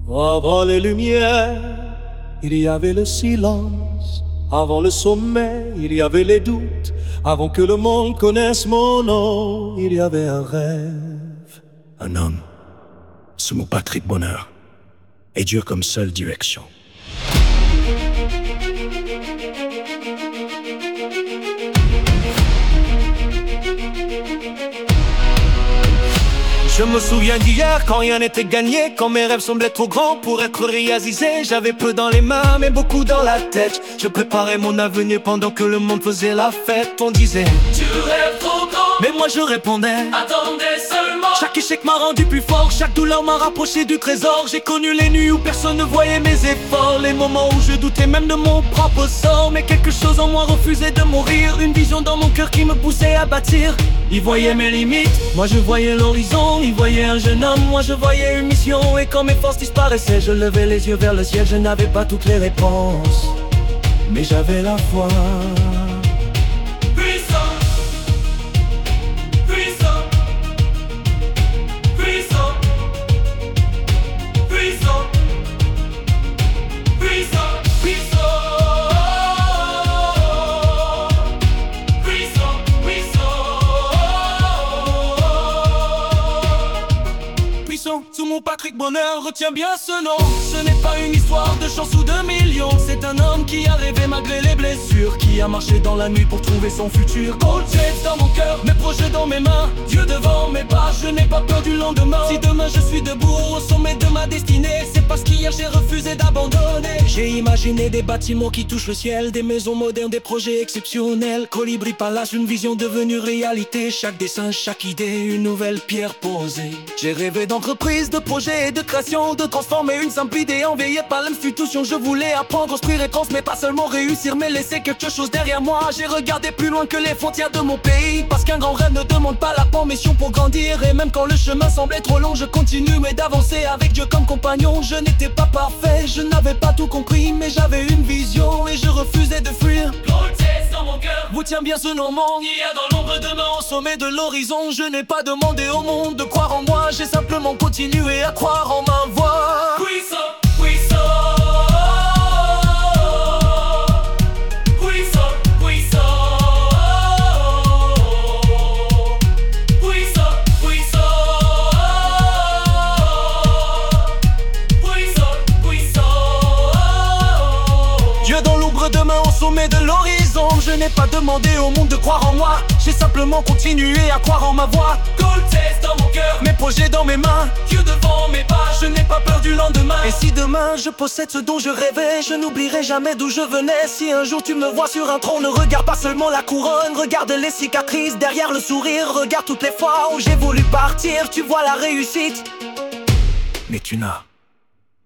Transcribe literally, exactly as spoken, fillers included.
Avant les lumières, il y avait le silence. Avant le sommeil, il y avait les doutes. Avant que le monde connaisse mon nom, il y avait un rêve. Un homme, ce mot Patrick Bonheur, et Dieu comme seule direction. Je me souviens d'hier quand rien n'était gagné, quand mes rêves semblaient trop grands pour être réalisés. J'avais peu dans les mains mais beaucoup dans la tête. Je préparais mon avenir pendant que le monde faisait la fête. On disait tu rêves trop grand, mais moi je répondais attendez seulement. Chaque échec m'a rendu plus fort, chaque douleur m'a rapproché du trésor. J'ai connu les nuits où personne ne voyait mes efforts, les moments où je doutais même de mon propre sort. Mais quelque chose en moi refusait de mourir, une vision dans mon cœur qui me poussait à bâtir. Ils voyaient mes limites, moi je voyais l'horizon. Ils voyaient un jeune homme, moi je voyais une mission. Et quand mes forces disparaissaient, je levais les yeux vers le ciel. Je n'avais pas toutes les réponses, mais j'avais la foi. Sous mon Patrick Bonheur, retiens bien ce nom. Ce n'est pas une histoire de chance ou de millions. C'est un homme qui a rêvé malgré les blessures, qui a marché dans la nuit pour trouver son futur. Gold Jets dans mon cœur, mes projets dans mes mains, Dieu devant mes pas, je n'ai pas peur du lendemain. Si demain je suis debout au sommet de ma destinée, c'est parce qu'hier j'ai refusé d'abandonner. J'ai imaginé des bâtiments qui touchent le ciel, des maisons modernes, des projets exceptionnels. Colibri Palace, une vision devenue réalité. Chaque dessin, chaque idée, une nouvelle pierre posée. J'ai rêvé d'entreprise, de projets et de création, de transformer une simple idée enveillée par l'institution. Je voulais apprendre, construire et transmettre, pas seulement réussir, mais laisser quelque chose derrière moi. J'ai regardé plus loin que les frontières de mon pays, parce qu'un grand rêve ne demande pas la permission pour grandir. Et même quand le chemin semblait trop long, je continuais d'avancer avec Dieu comme compagnon. Je n'étais pas parfait, je n'avais pas tout compris, mais j'avais une vision et je refusais de fuir. Grossesse dans mon cœur, vous tiens bien ce nom, mon il y a dans l'ombre demain au sommet de l'horizon. Je n'ai pas demandé au monde de croire en moi, j'ai simplement continué à croire en ma voix. Puissant, puissant, puissant, puissant, puissant, puissant, puissant, puissant. Dieu dans l'ombre demain au sommet de l'horizon. Je n'ai pas demandé au monde de croire en moi, j'ai simplement continué à croire en ma voix. Gold Test dans mon cœur, mes projets dans mes mains, Dieu devant mes pas, je n'ai pas peur du lendemain. Et si demain je possède ce dont je rêvais, je n'oublierai jamais d'où je venais. Si un jour tu me vois sur un trône, ne regarde pas seulement la couronne, regarde les cicatrices derrière le sourire. Regarde toutes les fois où j'ai voulu partir, tu vois la réussite, mais tu n'as